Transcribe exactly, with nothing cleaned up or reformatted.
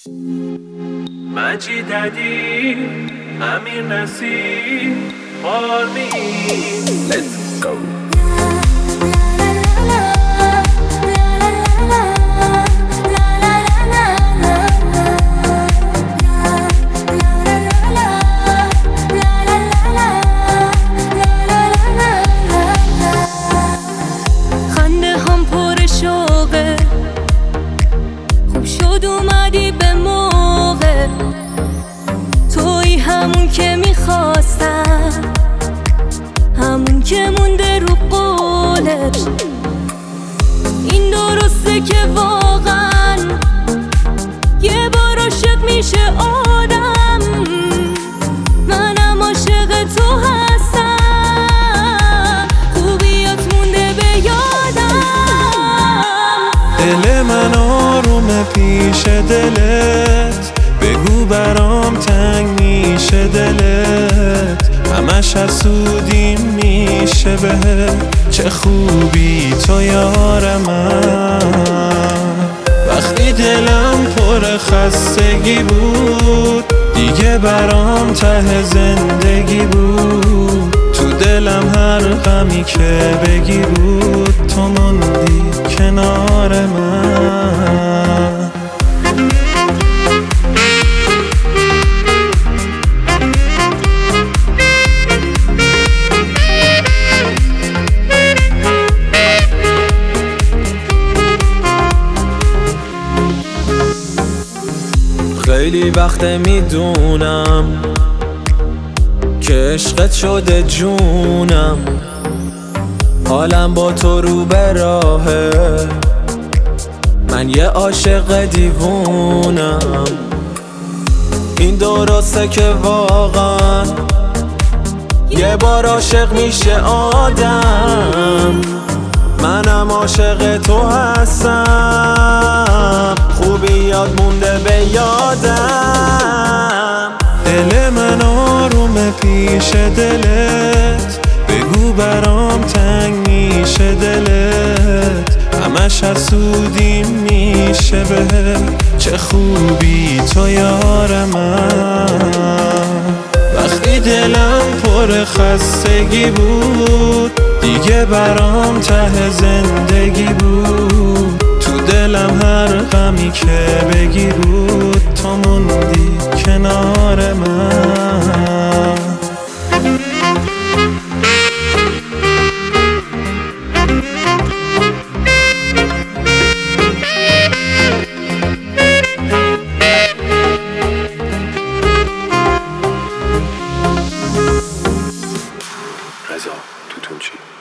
مجید عدی، امیر نصیر، آرمین. Let's go. خنده هم پر شوقه، خوب شد اومدی به موقع، توی همون که میخواستم، همون که مونده رو قولش. این درسته که واقعا یه بار عاشق میشه آدم، منم عاشق تو هستم، خوبیات مونده به یادم. دل من آرومه پیش دلت، بگو برام تنگ میشه دلت، همش حسودیم میشه بهت، چه خوبی تو یار من. وقتی دلم پر خستگی بود، دیگه برام ته زندگی بود، تو دلم هر غمی که بگی بود، تو موندی کنار من. خیلی وقت میدونم که عشقت شده جونم، حالم با تو رو به راهه، من یه عاشق دیوونم. این درسته که واقعا یه بار عاشق میشه آدم، منم عاشق تو هستم، خوبیات مونده به یادم. دل من آرومه پیش دلت، بگو برام تنگ میشه دلت، همش حسودیم میشه بهت، چه خوبی تو یار من. وقتی دلم پر خستگی بود، دیگه برام ته زندگی بود، تو دلم هر غمی که بگی بود، تو موندی کنار من. رضا توتونچی.